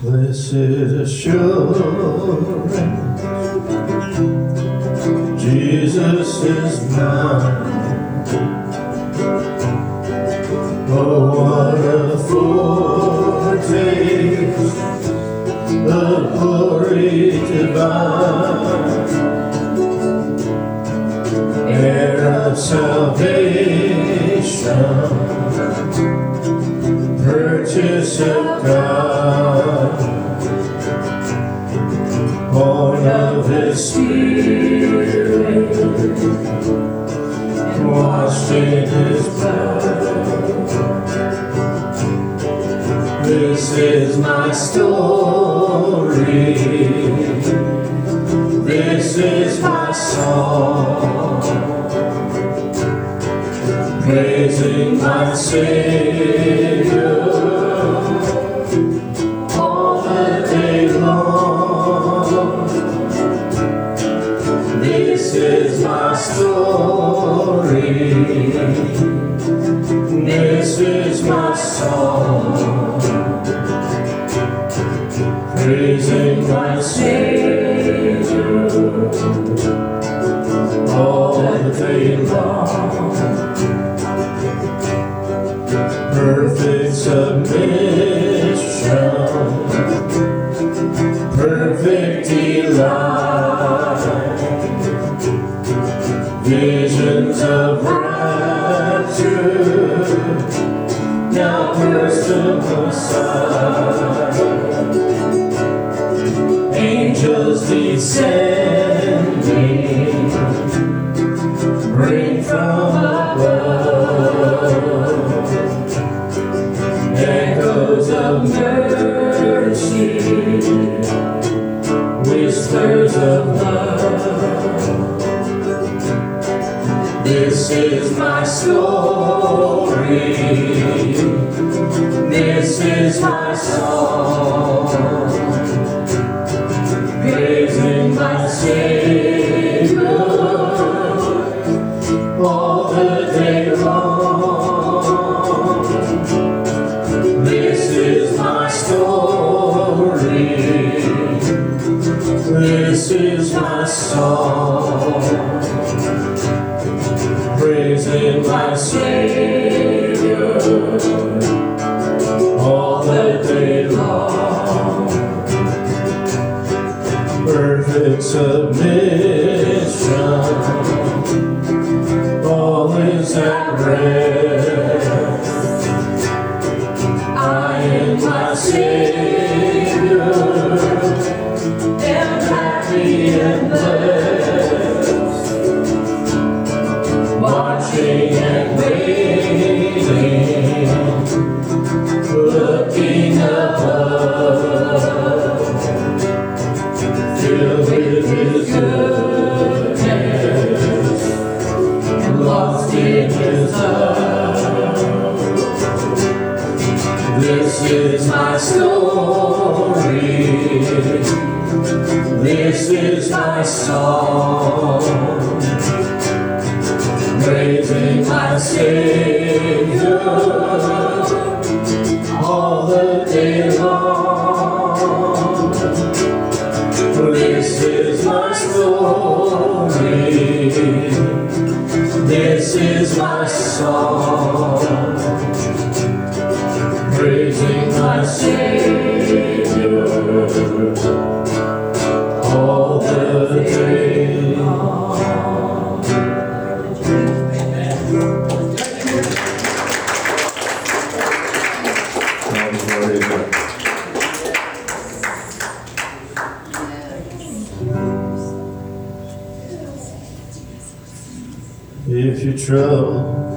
This is assurance, Jesus is mine. Oh, what a foretaste of glory divine, heir of salvation, purchase of God, born of His Spirit, and washed in His blood. This is my story, this is my song, praising my Savior all the day long. This is my story, this is my song, praising my Savior all the day long. Perfect submission, perfect delight, visions of rapture now burst upon sight. Angels descending, bring from above echoes of mercy, whispers of love. This is my story, this is my song, praising my Savior all the day long. This is my story, this is my song, praising my Savior all the day long. Perfect submission, all is at rest. I am my Savior, am happy and blessed, watching and waiting, looking above, filled with His goodness and lost in His love. This is my story, this is my song, praising my Savior all the day long. This is my story, this is my song, praising my Savior all the day long. If you're troubled